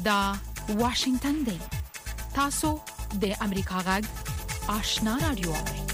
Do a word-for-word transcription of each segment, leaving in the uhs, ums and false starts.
دا واشنگتن دی. تاسو د امریکا غږ آشنا رادیو.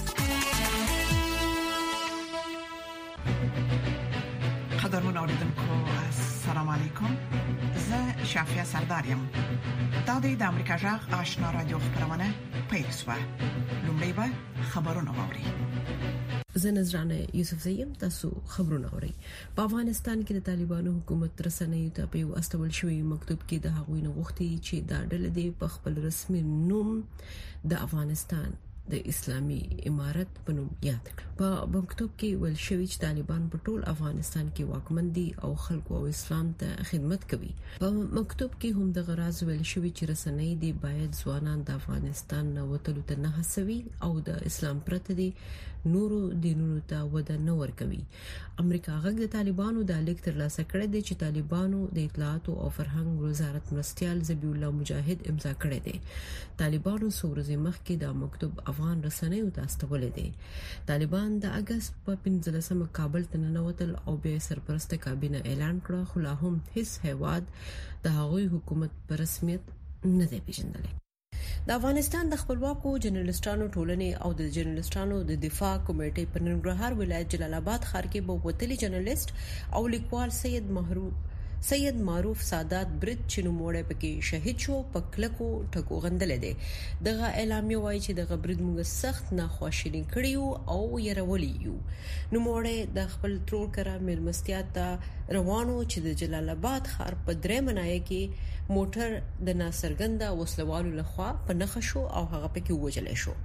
قدرمن اوریدونکو السلام علیکم. زه شافیا سردارم. دا د امریکا غږ آشنا رادیو خبرونه پېښه. لومړی به خبرونه واوري. زه نذرانه یوسف زیم. تاسو خبرونه اورئ. په افغانستان کې د طالبانو حکومت رسنۍ ته په واستول شوی مکتوب کې د هغوی نه غوښتي چې دا ډله دې په خپل رسمي نوم د افغانستان د اسلامي امارت په نوم یاد کړ. په مکتوب کې ویل شوی چې طالبان په ټول افغانستان کې واکمن دي او خلکو او اسلام ته خدمت کوي. په مکتوب کې هم د غراض ویل شوی چې رسنۍ دي باید ځوانان د افغانستان نه وتلو ته نه هڅوي او د اسلام پرته دي نورو دینونو ته وده نه ورکوي. امریکا غږ د طالبانو د لیک ترلاسه کړی دی چې طالبانو د اطلاعات او فرهنګ وزارت مرستيال ذبیح الله مجاهد امضا کړی دی. طالبانو سورزي مخکې د مکتوب افغان رسنیو ته استولې دي. طالبان د اگست په پنځلسمه کابل ته ننوتل او به سرپرست کابینه اعلان کړ، خو لا هم هیڅ هیواد د هغوی حکومت په رسمیت نه دی پیژندلی. د افغانستان د خپلواکو جرنالستانو ټولنې او د جرنالستانو د دفاع کمیټې په ننګرهار ولایت جلال آباد ښار کې به وتلی جرنالست او لیکوال سید محروم سید معروف سادات برید چې نوموړی پکې شهید شو په کلکو ټکو غندل دي. دغه اعلامیه وایي چې دغه برید موږ سخت ناخوشالي کړیو او يرولې یو. نوموړی د خپل ترور کرا مېلمستیا ته روانو چې د جلال آباد ښار په درې منای کې موټر د ناصرګنده وسلوالو لخوا په نخښ شو او هغه پکې وژل شو.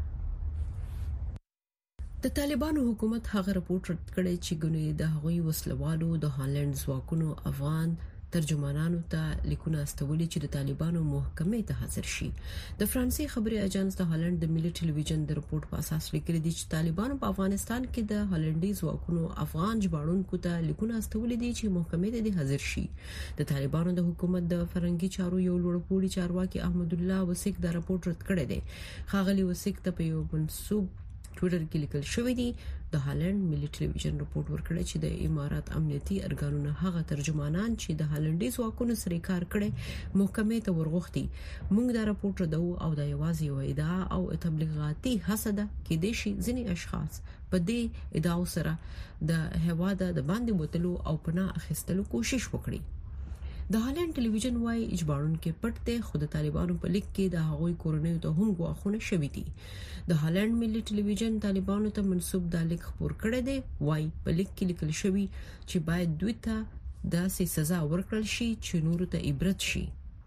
د طالبانو حکومت هغه رپورټ رد کړی چې ګنې د هغوی وسلوالو د هالند ځواکونو افغان ترجمانانو ته لیکونه استولي چې د طالبانو محکمې ته حاضر شي. د فرانسې خبري اژانس د هالند د ملي ټلویزیون د رپورټ په اساس لیکلي دي چې طالبانو په افغانستان کې د هالندي ځواکونو افغان ژباړونکو ته لیکونه استولي دي چې محکمې ته حاضر شي. د طالبانو د حکومت د فرنګي چارو یو لوړپوړي چارواکي احمد الله وسیق دا رپورټ رد کړی دی. خاغلی وسیق ته په یو منسوب ټویټر کې لیکل شوی دی د هالند ملي ټلویزیون رپورټ ورکړی چې د امارات امنیتي ارګانونو هغه ترجمانان چې د هالندي ځواکونو سره کار کړي محکمې ته ورغوښتي. موږ دا رپورټ ردو او دا یوازې یو ادعا او تبلیغاتي حسده کې د شي ځینی اشخاص په دې ادعا سره د هواده د باندې بوتلو او پناه اخیستلو کوشش وکړي. د هالند ټلویزیون وايي اجبارون کې پټ دی، خو د طالبانو په لیک کې د هغوی کورنیو ته هم غواخونه شوې دي. د هالند ملي ټلویزیون طالبانو ته منسوب د لیک خبر کړی دی. وايي په لیک کې لیکل شوی چې باید دوی ته داسې سزا ورکړل شي چې نورو ته عبرت شي.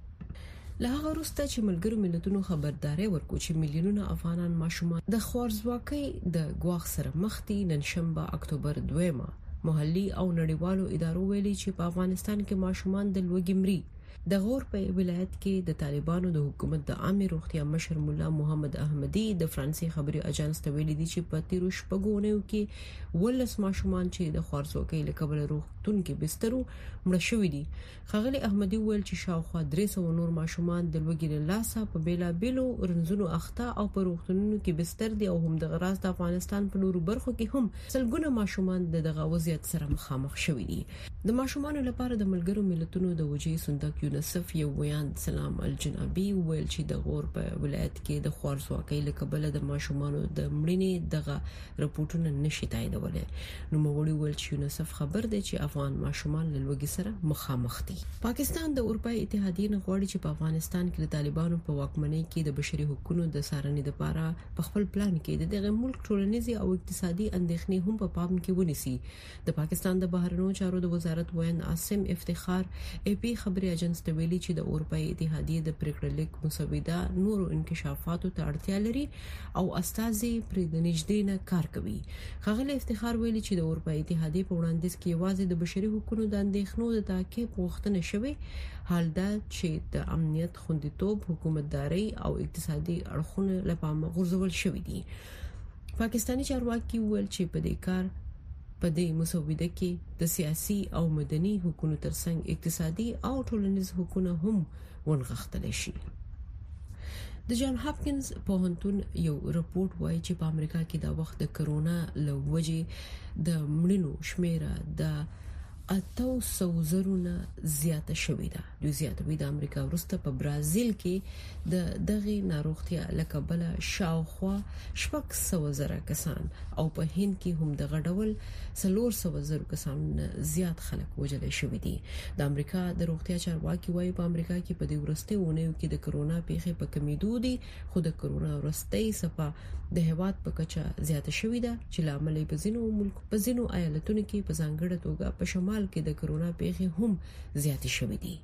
له هغه وروسته چې ملګرو ملتونو خبرداري ورکړه چې میلیونونه افغانان ماشومان د خوارځواکۍ د ګواښ سره مخ دي، نن شنبه اکتوبر دویمه محلي او نړیوالو ادارو ویلي چې په افغانستان کې ماشومان د لوږې مري. د غور په ولایت کې د طالبانو د حکومت د عامه روغتیا مشر مولا محمد احمدي د فرانسې خبري اژانس ته ویلي دي چې په تیرو شپږونیو کې ولس ماشومان چې د خوارځواکۍ له کبله روغتون کې بسترو مړ شوي دي. خغلی احمدي ویل چې شاوخوا درې سوه نور ماشومان د لوږې له لاسه په بیلابیلو رنځونو اخته او په روغتونونو کې بستر دي او هم د غراس د افغانستان په نورو برخو کې هم سلګونه ماشومان دغه وضعیت سره مخامخ شوي دي. د ماشومان لپاره د ملګرو ملتونو د وجې صندوق یونیسف یو ویان سلام الجنابي ویل چې د غور په ولایت کې د خوارځواکۍ له کبله د ماشومان د مړینې دغه رپورټونه نشي تاییدولای. نو موړي ویل چې یونیسف خبر دی چې افغان ماشومان له لوږې سره مخامخ دي. پاکستان د اروپای اتحادیې نه غواړي چې په افغانستان کې د طالبانو په واکمنۍ کې د بشري حقوقو د سارنې لپاره په خپل پلان کې د دغه ملک ټولنیزي او اقتصادي اندېښنې هم په پام کې ونیسي. د پاکستان د بهرنیو چارو د وزارت وین عاصم افتخار ای پی خبري اژانس ته ویلي چې د اروپای اتحادیې د پریکړې لیک مسوده نورو انکشافاتو ته اړتیا لري او استازي پرې د نږدې نه کار کوي. خغلی افتخار ویلي چې د اروپای اتحادیې په وړاندیز کې یوازې د بشري حقوقو د اندېښنو د تعقیب غوښتنه شوې، حال دا چې د امنیت، خوندیتوب، حکومتداري او اقتصادي اړخونو لپاره غورځول شوې دي. پاکستاني چارواکي ویل چې په دې کار په دې مسوده کې د سیاسي او مدني حقوقو ترڅنګ اقتصادي او ټولنیز حقوقونه هم ونغښتل شي. د جان هاپکینز پوهنتون یو رپورټ وایي چې په امریکا کې د وخت د کرونا له وجې د مړینو شمیره د اته سوه زرونه زیاته شوې ده. د زیاتوي د امریکا ورسته په برازیل کې د دغه ناروغتیا لکبله شاوخوا شپږ سوه زره کسان او په هند کې هم د غډول څلور سوه زره کسان زیات خلک وژل شوي دي. د امریکا د روغتیا چارواکي وايي په امریکا کې په دې ورسته ونیو کې د کرونا پیښې په کمیدو دي، خو د کرونا ورستۍ صفه د هواد په کچه زیاته شوې ده چې لامل په ځینو ملک په ځینو ایالتونو کې په ځانګړي توګه په شمال کې د کرونا پیښې هم زیاتې شوې دي.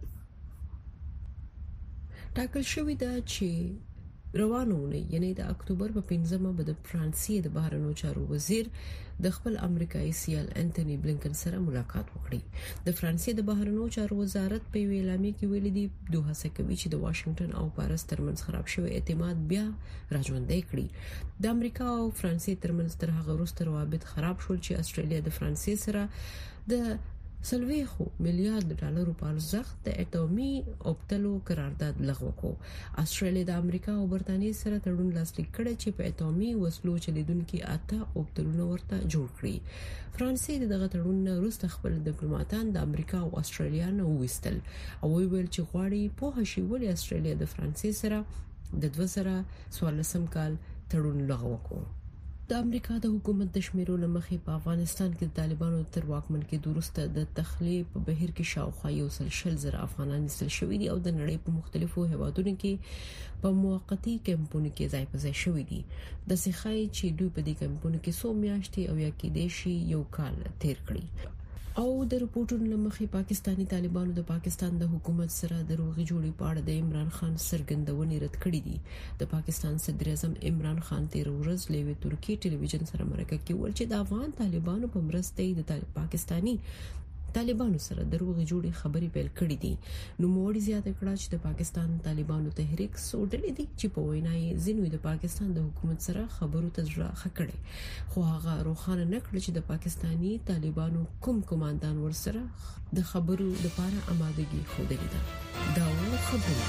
ټاکل شوې ده چې روانونه یعنی د اکتوبر په پنځمه به د فرانسې د بهرنیو چارو وزیر د خپل امریکایي سیال انټونی بلنکن سره ملاقات وکړي. د فرانسې د بهرنیو چارو وزارت په اعلامیه کې ویلي دی دوه هڅه کوي چې د واشنگټن او پاریس ترمنځ خراب شوی اعتماد بیا راژوندی کړي. د امریکا او فرانسې ترمنځ تر هغه وروسته روابط خراب شول چې استرالیا د فرانسې سره د سلويخو میلیارډ ډالر په ارزښت د اټومي اوبتلو قرارداد لغوه کو. استرالیا د امریکا او برتانیې سره تړون لاسلیک کړی چې په اټومي وسلو چلیدونکو اته اوبتلونه ورته جوړ کړي. فرانسې دغه تړون وروسته خپل ډیپلوماټان د امریکا او استرالیا نه وستل او ویل چې غواړي په هشي ولې استرالیا د فرانسې سره د دوه زره څوارلسم کال تړون لغوه کو. د امریکا د حکومت د شمیرو لمخې په افغانستان کې د طالبانو تر واکمن کې درسته د تخلیه په بهیر کې شاوخوا یو سل شل زره افغانان نسل شوي دي او د نړۍ په مختلفو هیوادونو کې په موقتی کمپونو کې ځای په ځای شوي دي. د سخای چې دوی په دې کمپونو کې څو میاشتې او یا کې دیشي یو کال تیر کړی. او د رپورټونو لمخې پاکستانی طالبانو د پاکستان د حکومت سره د روغي جوړې په اړه د عمران خان سرګندونې رد کړې دي. د پاکستان صدر اعظم عمران خان تیر ورځ لوي ترکی ټلویزیون سره مرکه کې ویل چې د افغان طالبانو په مرسته د پاکستانی طالبانو سره د روغي جوړې خبرې پیل کړې دي. نو موړي زیاته کړه چې د پاکستان طالبانو تحریک سوډلې دي چې په وینای زینوی د پاکستان د حکومت سره خبرو تجربه خکړي، خو هغه روخانه نکړي چې د پاکستانی طالبانو کوم کمانډان ورسره د خبرو لپاره آمادګي خوده دي. دا و خبرونه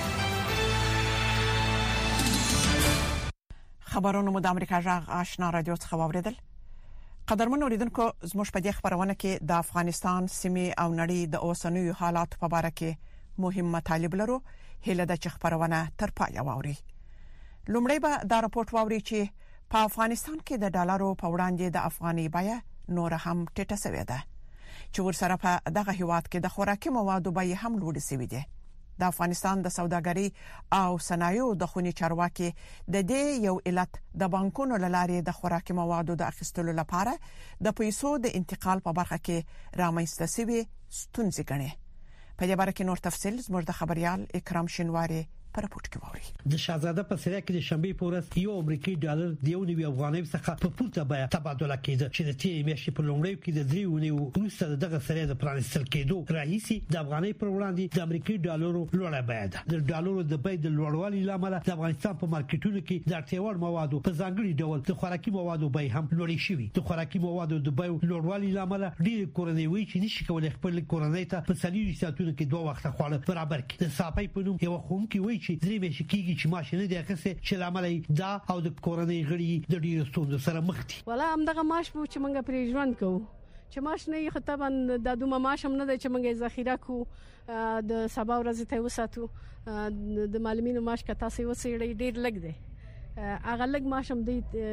خبرونه مو د امریکا جغ آشنا رادیو څخه واوریدل. قدرمن اوریدونکو زموږ په دې خبرونه کې د افغانستان سیمې او نړۍ د اوسنوي حالات په اړه کې مهم مطالب لرو. هله د چ خبرونه تر پای واوري. لومړی به دا راپورټ واوري چې په افغانستان کې د ډالرو په وړاندې د افغاني بیه نور هم ټیټه شوې ده چې ورسره په دغه هیواد کې د خوراکي موادو بیه هم لوړ شوې ده. د افغانستان د سوداګرۍ او صنایعو د خونی چارواکي د دې یو علت د بانکونو لارې د خوراکي موادو د اخیستلو لپاره د پیسو د انتقال په برخه کې رامنځته شوی ستونزې ګڼي. په دې اړه کې نور تفصیل زموږ د خبريال اکرام شینواری پر راپورټ کې ووري. د شاهزاده په سره کې د شنبه په ورځ یو امریکایي ډالر د یو نوي افغاني څخه په پورته بیه تبادله کېده چې د تیرې میاشتې په لومړیو کې د دریو نیو وروسته دغه سره د پرانستل کېدو راهیسي د افغاني پر وړاندې د امریکایي ډالرو لوړه بیه ده. د ډالرو د بیې د لوړوالي لامل د افغانستان په مارکیټونو کې د اړتیاوړ موادو په ځانګړي ډول د خوراکي موادو بیې هم لوړې شوې. د خوراکي موادو د بیې لوړوالي لامل ډېر کورنۍ وی چې نشي کولای خپل کورنۍ ته په سلیري ساتونو کې دوه وخت خواړه برابر کړي. د صاحب په نوم یو خوم کې وی چې درې میاشتې چې ماشینه د اخیسته چې لامل دا او د کورنۍ غړي د ډیرو ستونزو سره مخ دي. ولا هم دغه معاش مو چې موږ پرې ژوند کوو چې معاش نه یې خطابا د دوه معاش هم نه دی چې موږ ذخیره کو د سبا ورځ ته وساتو. د معلمینو معاش که تاسو وسیړي ډیر لګ دی، هغه لګ معاش هم دی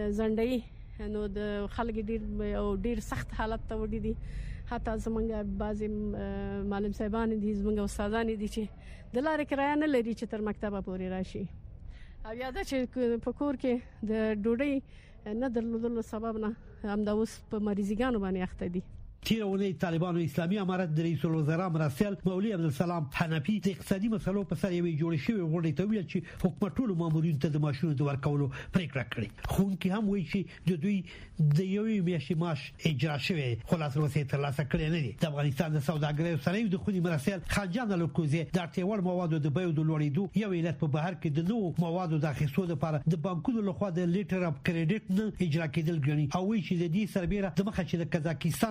ځنډي نو د خلک ډیر او ډیر سخت حالت ته وډی دي. حتی زمونږ بعضی معلم صاحبان دي، زمونږ استادان دي چې د لارې کرایه نه لري چې تر مکتبه پورې راشي، او یا دا چې په کور کې د ډوډۍ نه درلودلو سبب نه هم د اوس په مریضګانو باندې اخته دي. تیرونی طالبانو اسلامي امارت د رئیس الوزرا مرسل مولوی عبدالسلام حنفي د اقتصادي مسلو په سر یوې جوړې شوې غونډې ته ویل چې حکومت ټول مامورین ته د ماشونو د ورکولو پریکړه کړې. خو کې هم وایي چې د دوی د یوې میاشتې معاش اجرا شوی خلاص وروسته تر لاسه کړی نه دي. د افغانستان د سوداګرۍ او صنایعو د خونی مرسل خانجان لوکوزي د اړتیاوړ موادو د بیو د لوړېدو یو علت په بهر کې د نوو موادو د اخیستو لپاره د بانکونو لخوا د لیټر اف کریډټ نه اجرا کېدل ګڼي او وایي چې د دې سربېره د مخه چې د قزاقستان څخه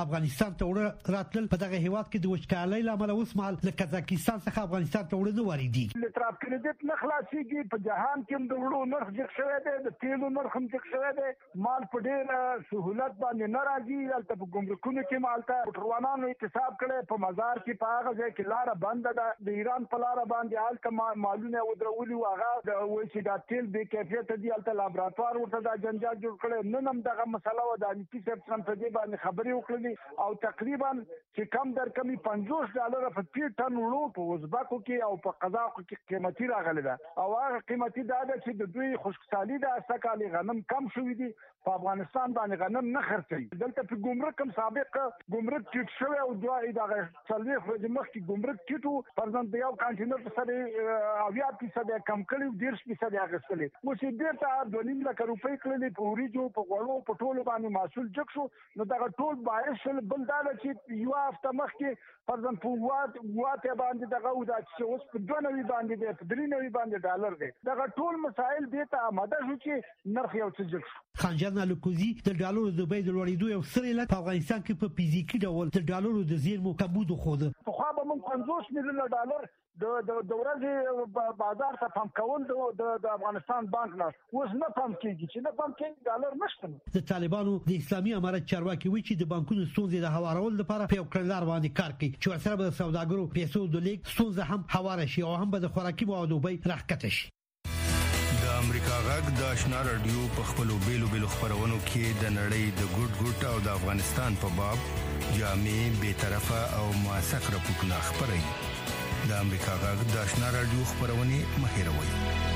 افغانستان ته وړ راتلل په دغه هیواد کې د وچکالۍ لامل اوس مهال له قزاقستان څخه افغانستان ته وړ نه واردېږي. لتراف کریډټ نه خلاصيږي په جهان کې د وړو نرخ جګ شوی دی، د تیلو نرخ هم جګ شوی دی، مال په ډېر سہولت باندې نه راځي. البته په ګمرکونو کې مالته موټروانانو احتساب کړي، په مزار کې په هغه ځای کې لار بند ده، د ایران په لار باندې البته مالونه ودرولي او هغه د وایي چې دا تیل به کیفیت دي، البته لابراتوار ورته دا جنجال جوړ کړي. نن هم دغه مسله و د امنیتي سیستم په دې باندې خبرې وکړلې او تقریبا چې کم در کمی پنځوس ډالر په پی ټن وړو په ازبکو کې او په قزاقو کې قیمتي راغلی ده او هغه قیمتي دا ده چې د دوی خشکسالي د استکالي غنم کم شوی دي، په افغانستان باندې غنم نه خرڅوي. دلته په ګمرک هم سابق ګمرک ټیټ شوی او دوی دغه څلوېښت ورځې مخکې ګمرک ټیټو پرځن د یو کانټینر په سره اویا فیصد کم کړي، ډېر فیصد اخیستلې. اوس یې بیرته دوه نیم لکه روپۍ کړلې په وریجو په غوړو په ټولو باندې محصول جګ شو. نو دغه ټول باعث شول بل دا چې یو هفته مخکې پرځن په وات واته باندې دغه او د چې اوس په دوه نوي باندې دی، په درې نوي باندې ډالر دی. دغه ټول مسایل دې ته آماده شو چې نرخ یو څه جګ شو. خانجان الکوزي د ډالرو د بیې د لوړېدو یو ستر علت په افغانستان کې په فزیکي ډول د ډالرو د زیرمو کمبود خوده. په خو به موږ پنځوس میلیونه ډالر د د ورځې بازار ته پمپ کول د افغانستان بانک نه اوس نه پمپ کیږي، چې نه پمپ کیږي ډالر نشته. د طالبانو د اسلامي امارت چارواکي وی چې د بانکونو ستونزې د هوارول لپاره په یو کړنلار باندې کار کوي چې ورسره به سوداګرو پیسو د لیک ستونزه هم هواره شي او هم به د خوراکي موادو بیې راکته شي. د امریکا غږ د آشنا رادیو په خپلو بیلو بیلو خبرونو کې د نړۍ د ګډ ګډ او د افغانستان په باب جامع بے طرفه او موثق راپورټونه خبري. د امریکا غږ د آشنا رادیو خبرونه مهیروي.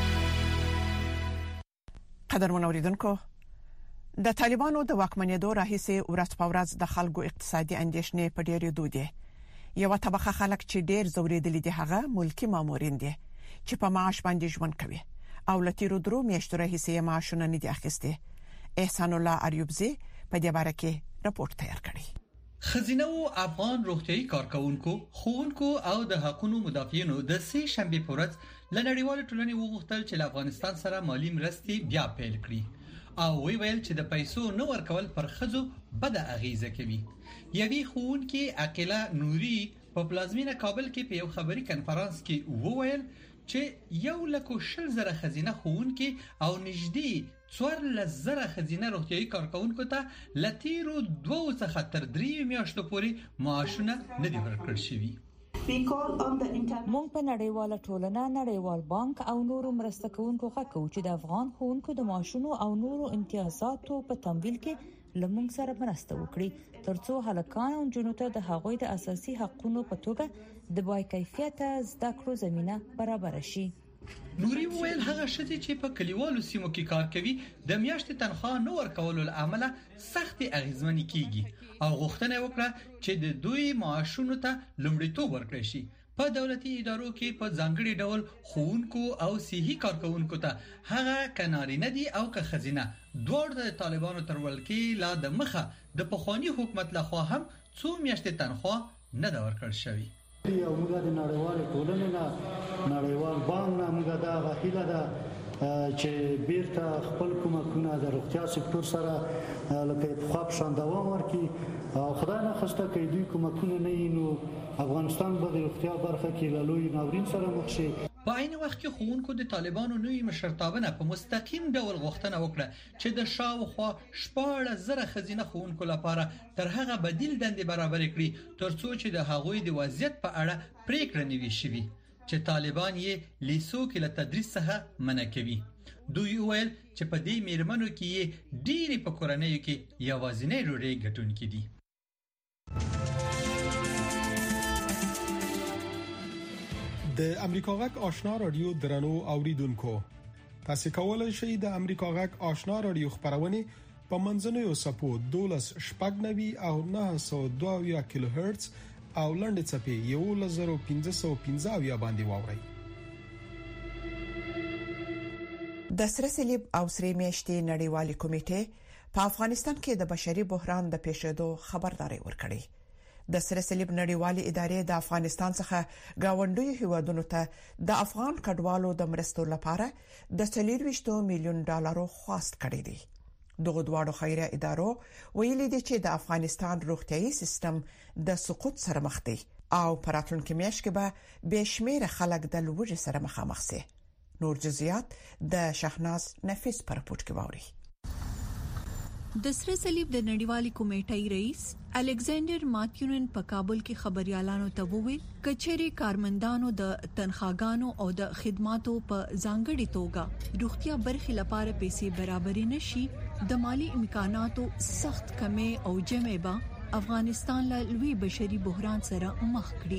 قدرمن اوریدونکو، د طالبانو د واکمنېدو راهیسې ورځ په ورځ د خلکو اقتصادي اندیشنې په ډېرې دودي. یو طبقه خلک چې ډېر زوریدلي دي هغه ملکی مامورین دي چې په معاش باندې ژوند کوي او لتیرو درو میاشتو راهیسې معاشونه نه دي اخیستي. احسان الله اریوبزی په دې باره کې راپورټ تیار کړی. خزینه او افغان روغتيایي کارکونکو، خوونکو او د حقوقو مدافعینو د سه شنبه په ورځ لنړیوال ټولنې وغوښتل چې افغانستان سره مالی مرستې بیا پیل کړي او وی ویل چې د پیسو نو ورکول پر خزو بد اغیزه کوي. یوی خوونکي عقیله نوري په پلازمینه کابل کې په یو خبري کنفرانس کې وویل چې یو لکه شل زره خزینه خوونکي او نږدې څوار لزره خزینه روغتيایي کارکونکو ته لتیرو دوه څخه تر درې میاشتو پورې معاشونه نه دي ورکړل شوي. مونږ په نړیواله ټولنه، نړیوال بانک او نورو مرسته کوونکو غوښتو چې د افغان خوونکو د معاشونو او نورو امتیازاتو په تمویل کې لمونږ سره مرسته وکړي ترڅو هلکان او جنونو ته د هغوی د اساسي حقوقو په توګه د بای کیفیت زده کړو زمينه برابر شي. نوري ویل هغه شته چې په کلیوالو سیمو کې کار کوي د میاشتې تنخواه نو ورکولو لامل سخت اغیزمنې کیږي او غوښتنه وکړه چې د دوی معاشونو ته لومړیتوب ورکړي شي. په دولتي ادارو کې په ځانګړي ډول خوونکو او صحي کارکونکو ته هغه کناري نه دي او که خزینه دوړ د طالبانو تر ولکې لا د مخه د پخوانی حکومت لخوا هم څو میاشتې تنخواه نه دا ورکړل شوی. یو موږ د نړیوال ټولنې نه نړیوال بانک نه موږ دا غوښتل ده چې بیرته خپل کومکونه د روغتیا سکتور سره لکه په خاص شان دوام ورکړي او خدای نه خواسته کې دوی کومکونه نه نو افغانستان به د روغتیا برخه کې له لوی ناورین سره مخ شي. په عین وخت کې خوونکو د طالبانو نوې مشرتابه په مستقیم ډول غوښتنه وکړه چې د شاوخوا شپږ زره خزینه خوونکو لپاره تر هغه بدیل دندې برابر کړي ترڅو چې د هغوی د وضعیت په اړه پریکړه نیوي شي چې طالبان یې لیسو کې له تدریس څخه منع کوي. دوی ویل چې په دې میرمنو کې ډېری په کورنیو کې یوازینی ډوډۍ ګټونکي دي. د امریکا غږ آشنا رادیو درنو اوریدونکو، تاسو کولای شئ د امریکا غږ آشنا رادیو خبرونه په منځنوي سپو دولس شپږ نوي او نه سوه دوه کیلو هرتز او لنډ چپی یو لزر پنځه سوه پنځه باندې واورئ. د سره صلیب او سره میاشتې نړیوالې کمیټې په افغانستان کې د بشري بحران د پیښېدو خبرداري ورکړې. د سره صلیب نړیوالې ادارې د افغانستان څخه گاونډي هیوادونو ته د افغان کډوالو د مرستو لپاره د څلور ویشت میلیون ډالرو خواست کړی دی. دغه دواړو خیریه ادارو ویلي دي چې د افغانستان روغتيایي سیستم د سقوط سره مخ دی او پراتونکو میاشت کې به بشمیره خلک د لوږې سره مخامخ شي. نور جزئیات د شهناز نفیس پر پورت کې ووري. د سره صلیب د نړیوالې کمیټې رئیس الکساندر ماتیونن په کابل کې خبريالانو ته وویل کچېری کارمندانو د تنخواګانو او د خدماتو په ځانګړي توګه روغتیا برخې لپاره پیسې برابرې نشي د مالی امکاناتو سخت کمی او جمع به افغانستان له لوی بشري بحران سره مخ کړي.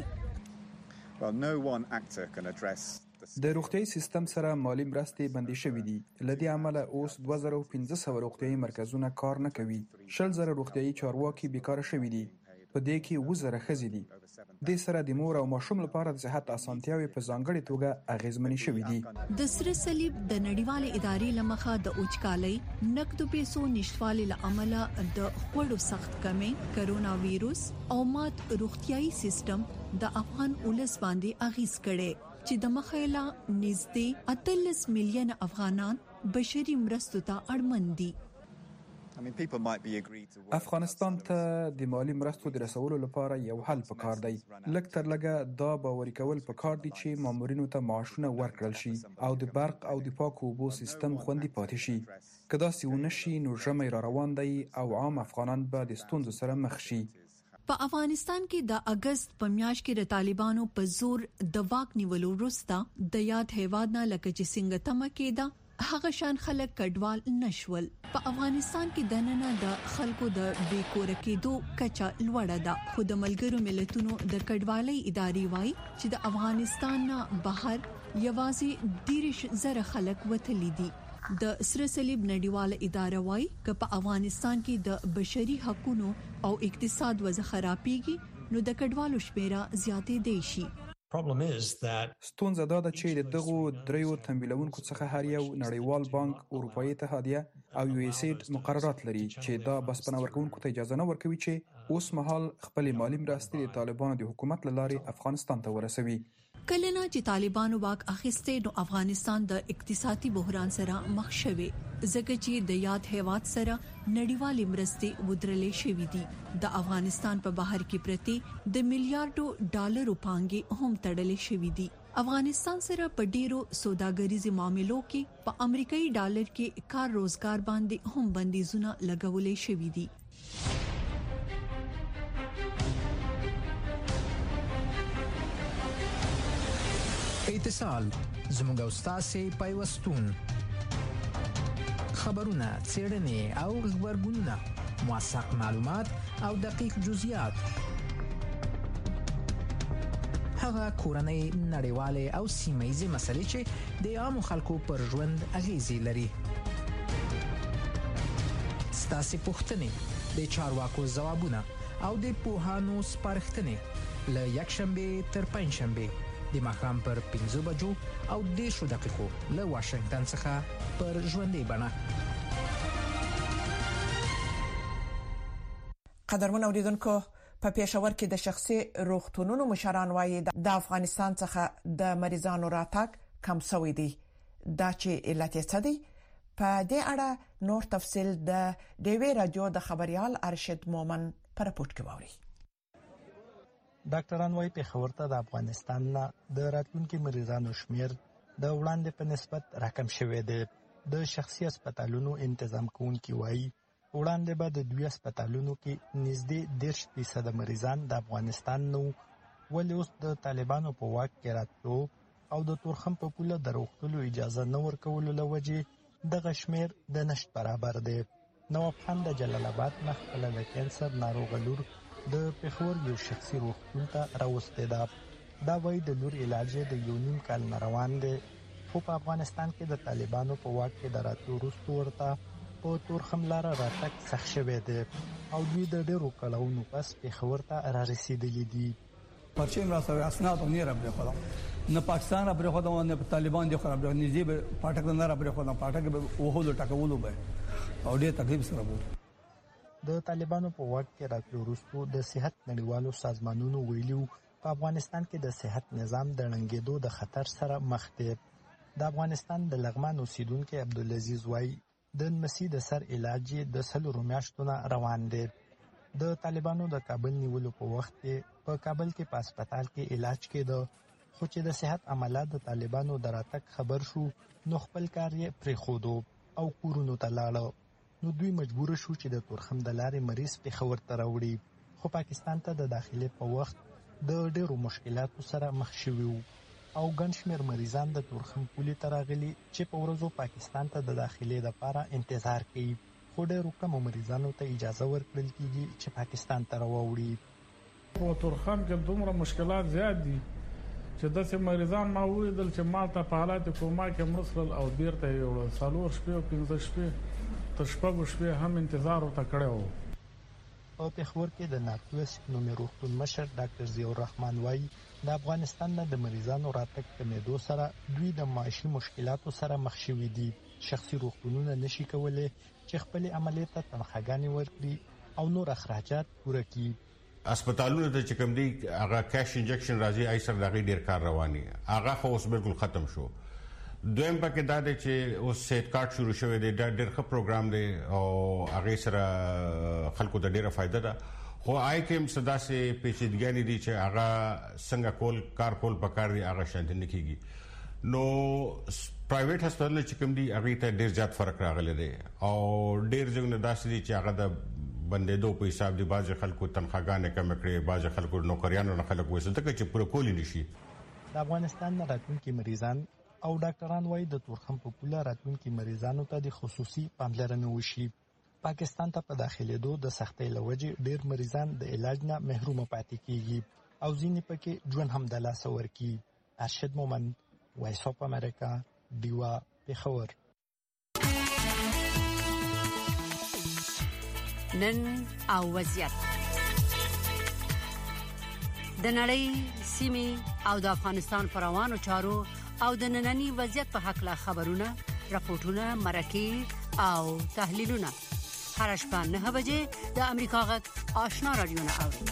د روغتيایي سیستم سره مالی مرستې بندي شوې دي. لدې عمله اوس دوه زره پنځه سوه روغتيایي مرکزونه کار نه کوي. شل زره روغتيایي چارواکي بیکاره شوي دي. په دې کې اووه زره ښځې دي. د سره د مور او ماشوم لپاره د صحت اسانتیاوي په ځانګړي توګه اغیزمنې شوې دي. د سره صلیب د نړیوالې ادارې لمخه د اوچکالۍ نقد پیسو نشټوالي لامل د خوړو سخت کمی کرونا وایروس او مات روغتيایي سیستم د افغان ولس باندې اغیز کړي چې د مخایله نږدې اتلس میلیون افغانان بشري مرستو ته اړمن دي. افغانستان ته د مالی مرستو د رسولو لپاره یو حل پکار دی. لږ تر لږه دا باوري کول پکار دي چې مامورینو ته معاشونه ورکړل شي او د برق او د پاکو اوبو سیستم خوندي پاتې شي. که داسې ونه شي نو ژمی را روان دی او عام افغانان به د ستونزو سره مخ شي. په افغانستان کې د اگست په میاشت کې د طالبانو په زور د واک نیولو وروسته د یاد هیواد نه لکه چې څنګه تمه کېده هغه شان خلک کډوال نشول. په افغانستان کې دننه د خلکو د بیکور کېدو کچه لوړه ده. خو د ملګرو ملتونو د کډوالۍ ادارې وایي چې د افغانستان نه بهر یوازې دیرش زره خلک وتلي دي. د سره صلیب نړیواله اداره وایي چې په افغانستان کې د بشري حقوقو او اقتصاد وضع خرابېږي نو د کډوالو شمیره زیاتې دی شي. ستونزه دا ده چې د دغو دریو تمویلونکو څخه هر یو نړیوال بانک، اروپایي اتحادیه او یو ایس ایډ مقررات لري چې دا بسپنه ورکوونکو ته اجازه نه ورکوي چې اوس مهال خپل مالی مرستې د طالبانو د حکومت لارې افغانستان ته ورسوي. کله نه چې طالبانو واک اخیسته نو افغانستان د اقتصادي بحران سره مخ شوی ځکه چې د یاد هیواد سره نړیوالې مرستې ودرلې شوې دي. د افغانستان په بهر کې پرتی د میلیارډو ډالرو پانګې هم تړلې شوې دي. افغانستان سره په ډیرو سوداګریزي معاملو کې په امریکایي ډالر کې کار روزګار باندې هم بندیزونه لګولې شوې دي. اتصال زموږ استاسي پیوستون خبرونه څېړنې او خبرګونونه موثق معلومات او دقیق جزئیات هغه کورنۍ نړیوالې او سیمه‌ییزې مسلې چې د عامو خلکو پر ژوند اغیزې لري. ستاسو پوښتنې د چارواکو ځوابونه او د پوهانو سپارښتنې له یکشنبه تر پنځشنبه د ماښام پر پنځه بجو او دېرشو دقیقو له واشنگټن څخه پر ژوندۍ بڼه. قدرمن اوریدونکو، په پېښور کې د شخصي روغتونونو مشران وایي د افغانستان څخه د مریضانو راتګ کم شوی دی. دا چې علت یې څه دی؟ په دې اړه نور تفصیل د ډیوی رادیو د خبريال ارشد مومن پر رپورت کې ووري. ډاکټران وايي پېښور ته د افغانستان نه د راتلونکو مریضانو شمیر د وړاندې په نسبت راکم شوی دی. د شخصي هسپتالونو تنظیم کوونکي وايي وړاندې به د دوی هسپتالونو کې نږدې دېرش فیصد مریضان د افغانستان نو ولې اوس د طالبانو په واک کې راتلو او د تورخم په پوله د روغتلو اجازه نه ورکولو لوجې دغه شمیر د نشټ برابر دی. نواب خان د جلال آباد نه خپل د کینسر ناروغ لور د پېښور یو شخصي روغتون ته راوستې ده. دا وایي د لور علاج د یو نیم کال نه روان دی، خو په افغانستان کې د طالبانو په واک کې د راتلو وروسته ورته په تورخم لاره راتګ سخت شوی دی او دوی د ډېرو کلونو پس پېښور ته رارسېدلي دي. پرچیم راځي اسناد او نه راځي خو نه پاکستان راځي خو نه طالبان دي خو راځي نږدې پټک نه راځي خو نه پټک به وهلو ټکولو به او ډېر تکلیف سره وو. د طالبانو په واک کې راتلو وروسته د صحت نړیوالو سازمانونو ویلو په افغانستان کې د صحت نظام د ړنګېدو د خطر سره مخ دی. د افغانستان د لغمان اوسیدونکو عبدالعزیز وای د نمسی د سر علاج د څلورو میاشتو نه روان دی. د طالبانو د کابل نیولو په وخت کې په کابل کې په هسپتال کې علاج کېده، خو چې د صحت عمله د طالبانو د راتګ خبر شو نو خپل کار یې پرېښودو او کورونو ته لاړه. نو دوی مجبور شو چې د تورخم د لارې مریض پېښور ته راوړي، خو پاکستان ته د داخلي په وخت د ډېرو مشکلاتو سره مخ شوي وو او ګڼ شمېر مریضان د تورخم پولې ته راغلي چې په ورځو پاکستان ته د داخلي لپاره انتظار کوي، خو ډېرو کمو مریضانو ته اجازه ورکړل کېږي چې پاکستان ته راوړي. په تورخم کې دومره مشکلات زیات دي چې داسې مریضان ما ولیدل چې مالته په حالات کوما کې مړه شول او بیرته یې وړل. څلور شپې او پنځه شپې تر شپږو شپې هم انتظار ورته کړی و. په پېښور کې د نارت ویسټ نومي روغتون مشر ډاکټر ضیاء الرحمن وایي د افغانستان نه د مریضانو راتګ کمېدو سره دوی د معاشي مشکلاتو سره مخ شوي دي. شخصي روغتونونه نشي کولی چې خپل عملیات ته تنخواګانې ورکړي او نور اخراجات پوره کړي. اسپیټالونو ته چې کوم دی هغه کیش انجکشن راځي ایسر دغه ډیر کار رواني هغه خو اوس بالکل ختم شو. دویم پکې دا دی چې اوس صحت کارت شروع شوی دی، دا ډیر ښه پروګرام دی او هغه سره خلکو ته ډیره فائدہ ده، خو آی کوم صدا سي پیچیدګي دي چې هغه څنګه کول کار کول پکار دی هغه شانت نه کیږي. نو پرایویټ هسپتال چې کوم دی هغه ته ډیر زیات فرق راغلی دی او ډیر ځنه داسې دي چې هغه د بندیدو په حساب دی. باز خلکو تنخواګانې کم کړې، باز خلکو نوکریانو نه خلک وېسل ته چې پوره کولی نشي. د افغانستان نه راتلونکي مریضان او ډاکټران وایي د تورخم په پوله راتلونکي مریضانو ته د خصوصي پاملرنه وشي. پاکستان ته په داخلېدو د سختۍ له وجې ډېر مریضان د علاج نه محروم پاتې کیږي او ځینې پکې ژوند هم د لاسه ورکوي. ارشد مومن، وایس اف امریکا، ډیوا، پېښور. نن او وضعیت د نړۍ سیمې او د افغانستان پر روانو چارو او د ننني وضعیت په حق لا خبرونه، راپورټونه، مرکې او تحلیلونه هر شپه نه بجې د امریکا غږ آشنا رادیو نه اوري.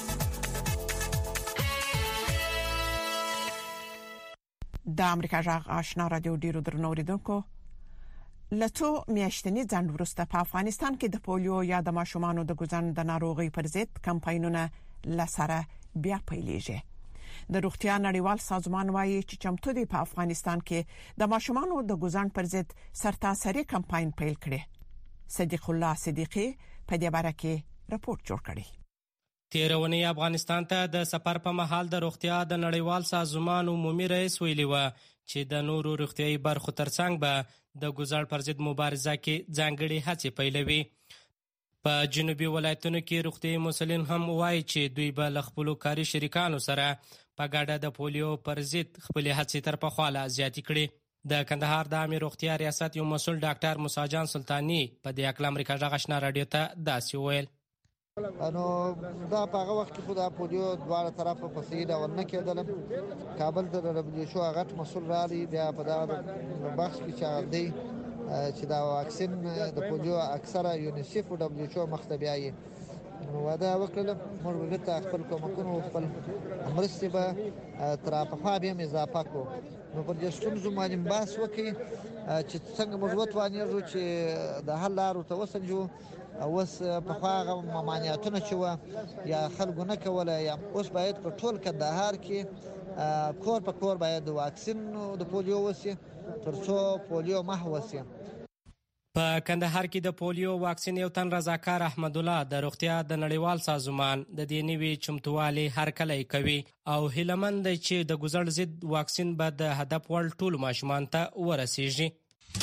د امریکا غږ آشنا رادیو ډیرو درنو اوریدونکو، لڅو میاشتنی ځند ورسته په افغانستان کې د پولیو یا د ماشومانو د ګوزن د ناروغي پر ضد کمپاینونه لسره بیا پیلېږي. د روغتیا نړیوال سازمان وايي چې چمتو دی په افغانستان کې د ماشومانو د ګوزن پر ضد سرتاسري کمپاین پیل کړي. صدیق الله صدیقی په دې باره کې راپور جوړ کړی. تیرونی افغانستان ته د سفر په مهال د روغتیا د نړیوال سازمان عمومي رئیس ویلي و چې د نورو روغتیايي برخو ترڅنګ به د ګوزن پر ضد مبارزه کې ځانګړي هڅې پیلوي. په جنوبي ولایتونو کې روغتیايي مسؤلین هم وایي چې دوی به له خپلو کاري شریکانو سره په ګډه د پولیو پر ضد خپلې هڅې تر پخوا لا زیاتې کړي. د کندهار د عامه روغتیا ریاست یو مسؤل ډاکټر موسی جان سلطانی په دې اکل امریکا غږ آشنا رادیو ته داسې وویل: نو دا په هغه وخت کې خو د پولیو دواړه طرفه په صحیح ډول نه کېدل. کابل د دبليو ایچ او غټ مسؤل رالی بیا په دا بحث کې چې دی چې دا واکسین د پولیو اکثره یونیسف او دبليو ایچ او مختبیایي نو دا وکړل موږ ورته خپل کومکونو خپل مرستې به تر په خوا به اضافه کو. نو پر دې ستونزو باندې بحث وکړي چې څنګه موږ وتوانیږو چې د حل لارو ته وسنجو. اوس په خواغه ممانعتونه چې و یا خلکو نه کوله یا اوس باید په ټول کندهار کې کور په کور باید واکسین د پولیو وسی ترڅو پولیو محو وسی. په کندهار کې د پولیو واکسین یو تن رضاکار احمد الله د روغتیا د نړیوال سازمان د دې نوي چمتووالي هرکلی کوي او هیلمند دی چې د ګوزن ضد واکسین به د هدف وړ ټول ماشومان ته ورسیږي.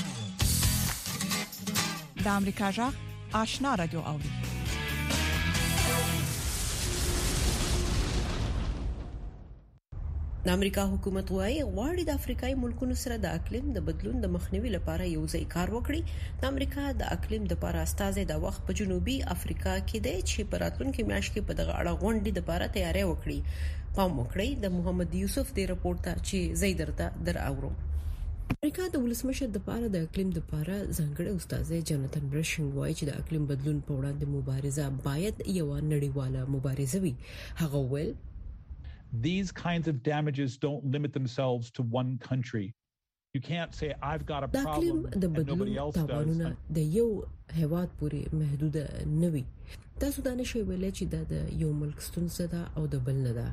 د امریکا غږ آشنا رادیو اوري. د امریکا حکومت وايي غواړي د افریقای ملکونو سره د اقلیم د بدلون د مخنیوي لپاره یو ځای کار وکړي. د امریکا د اقلیم د لپاره استازي د وخت په جنوبي افریقا کې دی چې په راتلونکي میاشت کې په دغه اړه غونډې لپاره تیاری وکړي. پام وکړئ د محمد یوسف دی رپورټ ته چې زیدرته در اورم. امریکا د ولسمشر د لپاره د اقلیم د لپاره ځانګړی استاد جاناتن برشنګ وایي چې د اقلیم بدلون په وړاندې مبارزه باید یو نړیواله مبارزه وي. هغه ویل These kinds of damages don't limit themselves to one country. د اقلیم د بدلون تاوانونه د یو هیواد پورې محدود نه وي. تاسو دا نشئ ویلای چې د یو ملک ستونزه ده او د بل نه ده.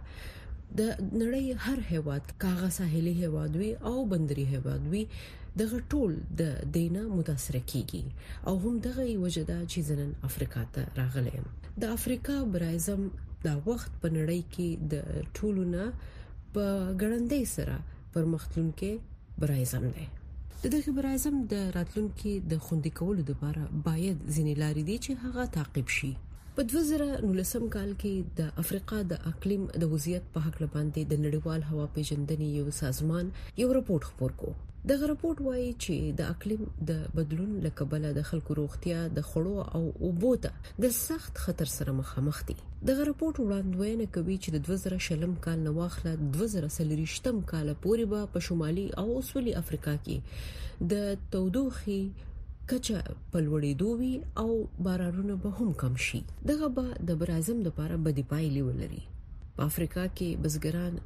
د نړۍ هر هیواد کاغه ساحلي هیواد وي او بندري هیواد وي دغه ټول د دینه متاثر کیږي او هم دغه وجدا چې زنن افریقا ته راغلي. د افریقا برایزم دا وخت په نړۍ کې د ټولونه په ګړندۍ سره پرمختلونکو برایزم دی. د دغه برایزم د راتلونکو د خوندي کولو لپاره باید ځینې لارې دي چې هغه تعقیب شي. په دوه زره نولسم کال کې د افریقا د اقلیم د وضعیت په حق لباندې د نړیوال هوا پیژندنې یو سازمان یو راپور خپور کړ. دغه راپور وایي چې د اقلیم د بدلون لکبله د خلکو روغتیا د خړو او اوبو ته د سخت خطر سره مخامخ دي. دغه راپور وړاندوینه کوي چې د دوه زره شلم کال نه واخله دوه زره څلوېښتم کال پورې به په شمالي او سویلي افریقا کې د تودوخي کچه په لوړېدو وي او بارانونه به هم کم شي. دغه به د برازم لپاره بدی پایلې ولري. په افریقا کې بزګران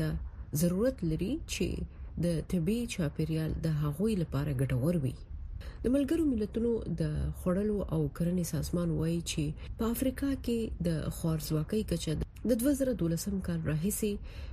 دته ضرورت لري چې د طبي چاپیریال د هغوی لپاره ګټور وي. د ملګرو ملتونو د خړلو او کرنې سازمان وایي چې په افریقا کې د خوارځواکۍ کچه د دوه زره دولسم کال راهیسې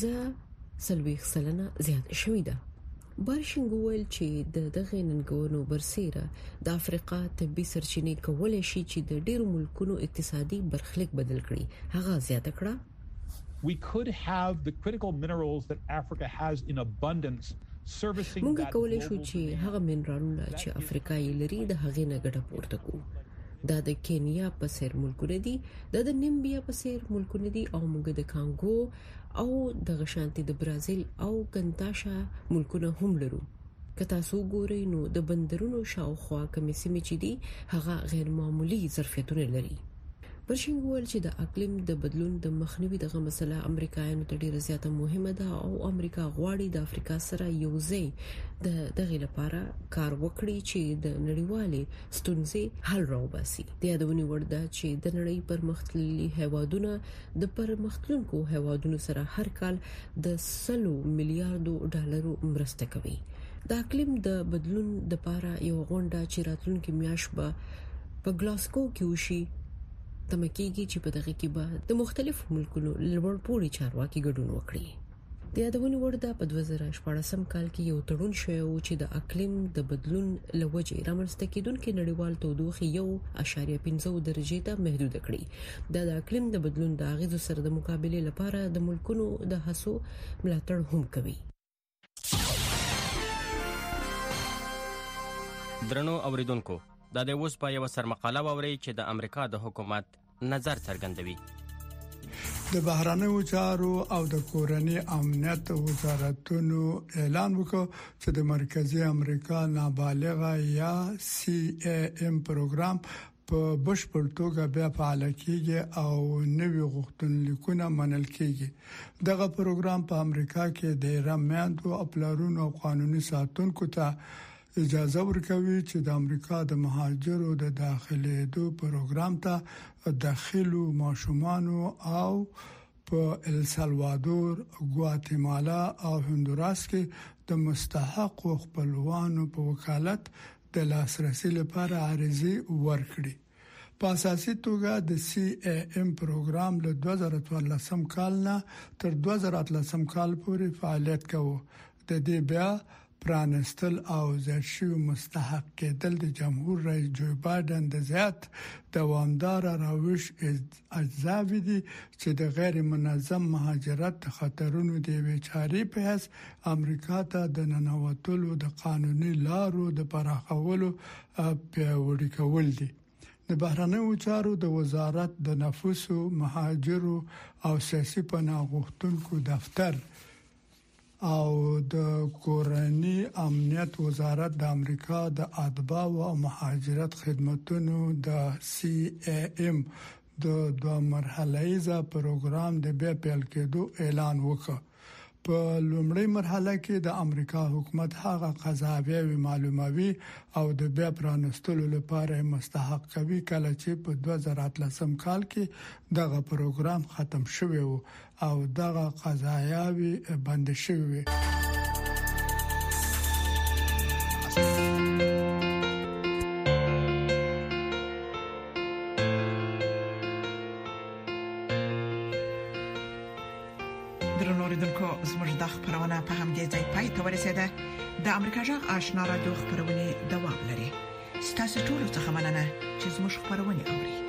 پنځه سلويخ سلنه زیات شوې ده. بارشنګ ویل چې د دغه ننګونو برسېره د افریقا طبي سرچینې کولای شي چې د ډیرو ملکونو اقتصادي برخلیک بدل کړي. هغه زیاته کړه we could have the critical minerals that Africa has in abundance servicing موږ کولای شو چې هغه منرالونه چې افریقا یې لري د هغې نه ګټه پورته کوو. دا د کینیا په سیر ملکونه دي، دا د نیمبیا په سیر ملکونه دي او موږ د کانګو او د غشانتي د برازیل او کنتاشا ملکونه هم لرو. که تاسو ګورئ نو د بندرونو شاوخوا کومې سیمې چې دي هغه غیر معمولی ظرفیتونه لري. برشنګ ویل چې د اقلیم د بدلون د مخنیوي دغه مسله امریکایانو ته ډیره زیاته مهمه ده او امریکا غواړي د افریقا سره یوځای د دغه لپاره کار وکړي چې د نړیوالې ستونزې حل راوباسي. د یادونې وړ ده چې د نړۍ پرمختللي هیوادونه د پرمختلونکو هیوادونو سره هر کال د سلو میلیارډو ډالرو مرسته کوي. د اقلیم د بدلون لپاره یو غونډه چې راتلونکي میاشت به په ګلاسکو کې وشي تمکیږي چې په دغه کې به د مختلفو ملکونو لوړ پوړي چارواکي ګډون وکړي. د یادونې وړ ده په دوه زره شپاړسم کال کې یو تړون شوی و چې د اقلیم د بدلون لوجې رامنځته کېدونکې نړیوال تودوخه یو اعشاریه پنځه درجې ته محدود کړي. دا د اقلیم د بدلون د اغیزو سره د مقابله لپاره د ملکونو د هڅو ملاتړ هم کوي. درنو اوریدونکو، دا د اوس په یو سرمقاله ووري چې د امریکا د حکومت نظر څرګندوي. د بهرانیو چارو او د کورنۍ امنیت وزارتونو اعلان وکړ چې د مرکزی امریکا نابالغه یا سی ای ام پروګرام په بشپړ توګه بیا فعال کیږي او نوي غوښتنلیکونه منل کیږي. دغه پروګرام په امریکا کې د رماندو خپلارونو او قانوني ساتونکو ته اجازه ورکوي چې د امریکا د مهاجرو د داخليدو پروګرام ته داخلو ماشومانو او په السالوادور، ګواتیمالا او هندوراس کې د مستحق خپلوانو په وکالت د لاسرسي لپاره عریضه ورکړي. په اساسي توګه د سی ای ام پروګرام له دوه زره څوارلسم کال نه تر دوه زره اتلسم کال پورې فعالیت کوي. د دې بیا پرانستل او زیاتشي مستحق کېدل د جمهور رئیس جو بایدن د زیات دوامدار راوش اجزاوی دي چې د غیر منظم مهاجرت خطرونو د ویچاري په اس امریکا ته د ننوتلو د قانوني لارو د پراخولو په وړي کول دي. د بهرنیو چارو د وزارت د نفوسو، مهاجرو او سیاسي پناه غوښتونکو دفتر او د کورنۍ امنیت وزارت د امریکا د اتباع او مهاجرت خدماتو د سی ای ام د دوه مرحله‌ایز پروګرام د بیا پیل کېدو اعلان وکړ. په لومړی مرحله کې د امریکا حکومت هغه قضاوی معلوموي او د بیا پرانستلو لپاره مستحق کوي کله چې په دوه زره اتلسم کال کې دغه پروګرام ختم شوی او دغه قضایاوی بند شوی. درنو اوریدونکو زموږ د خبرونه په همدې ځای پای ته ورسیده. د امریکا جغ آشنا رادیو خبرونه دوام لري. ستاسو ټول څه مننه چې زموږ خبرونه اوري.